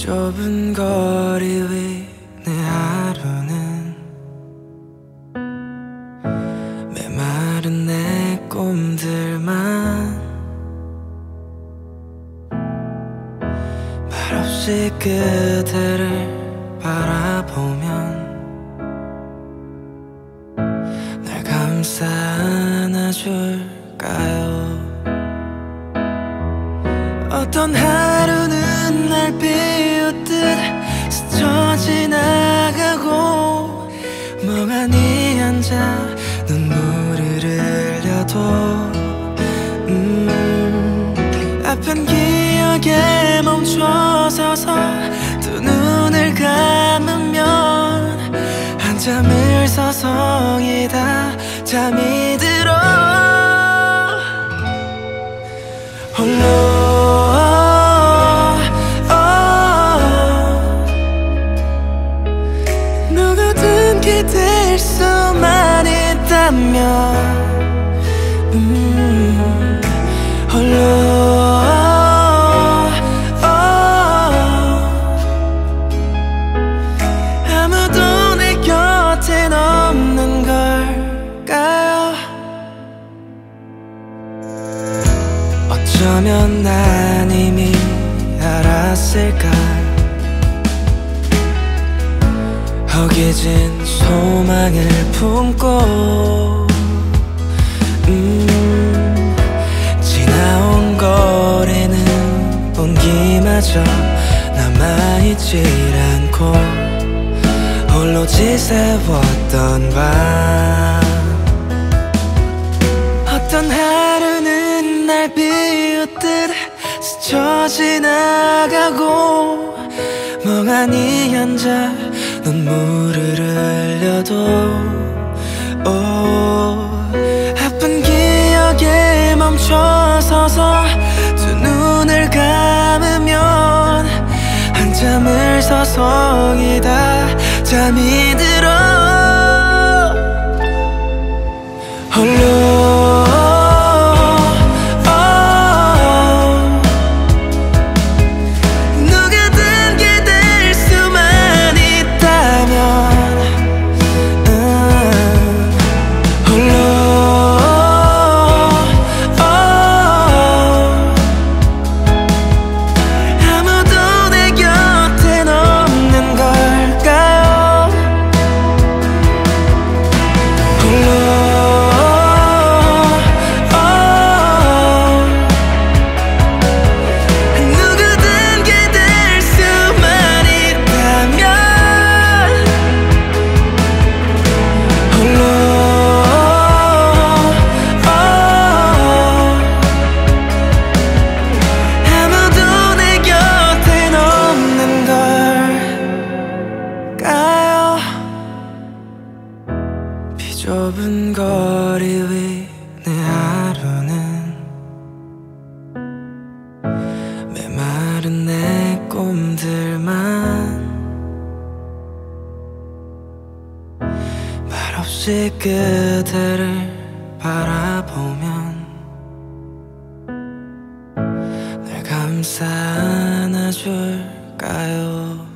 좁은 거리 위 내 하루는 메마른 내 꿈들만 말없이 그대를 바라보면 날 감싸 안아줄까요? 어떤 하루는 날 비웃듯 스쳐 지나가고 멍하니 앉아 눈물을 흘려도 아픈 기억에 멈춰서서 두 눈을 감으면 한참을 서성이다 잠이 들어 홀로 누구든 기댈 수만 있다면 홀로 아무도 내 곁엔 없는 걸까요? 어쩌면 난 이미 알았을까 허기진 소망을 품고 지나온 거리는 온기마저 남아있질 않고 홀로 지새웠던 밤 어떤 하루는 날 비웃듯 스쳐 지나가고 멍하니 앉아 눈물을 흘려도 아픈 기억에 멈춰서서 두 눈을 감으면 한참을 서성이다 잠이 들어 홀로 좁은 거리 위 내 하루는 메마른 내 꿈들만 말없이 그대를 바라보면 날 감싸 안아줄까요?